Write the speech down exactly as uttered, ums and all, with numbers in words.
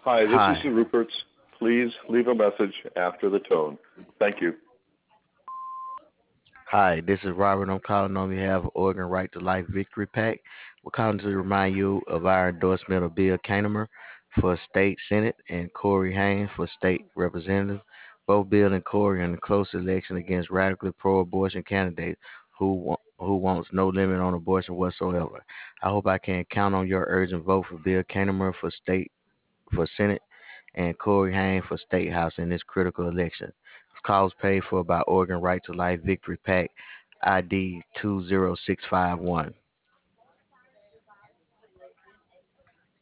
Hi, this is Hi. the Ruperts. Please leave a message after the tone. Thank you. Hi, this is Robert. I'm calling on behalf of Oregon Right to Life Victory PAC. We're calling to remind you of our endorsement of Bill Kanemer for State Senate and Corey Haynes for State Representative. Both Bill and Corey are in a close election against radically pro-abortion candidates who wa- who wants no limit on abortion whatsoever. I hope I can count on your urgent vote for Bill Kanemer for State for Senate and Corey Haim for State House in this critical election. This call is paid for by Oregon Right to Life Victory PAC I D two zero six five one.